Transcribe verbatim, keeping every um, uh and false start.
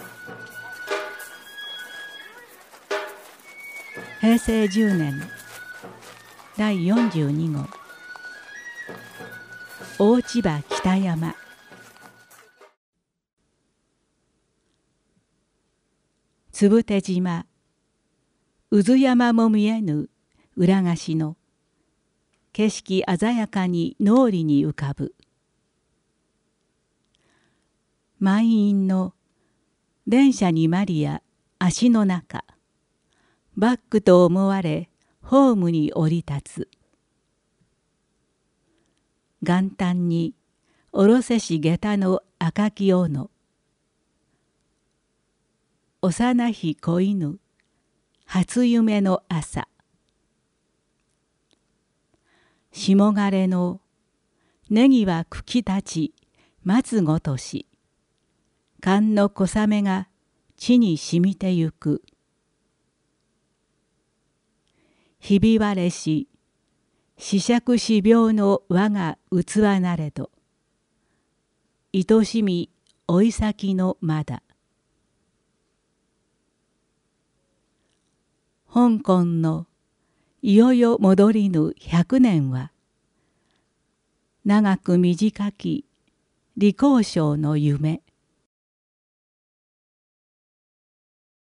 へいせいじゅうねんだいよんじゅうにごう大千葉北山。つぶて島渦山も見えぬ裏菓子の景色鮮やかに脳裏に浮かぶ。満員の電車にマリア足の中、バックと思われホームに降り立つ。元旦におろせし下駄の赤き斧、幼ひ子犬初夢の朝、霜枯れのネギは茎立ち松ごとし、寒の小雨が地にしみてゆく。ひび割れし四尺四病の我が器なれど、愛しみ追い先のまだ。香港のいよよ戻りぬ百年は、長く短き李光章の夢。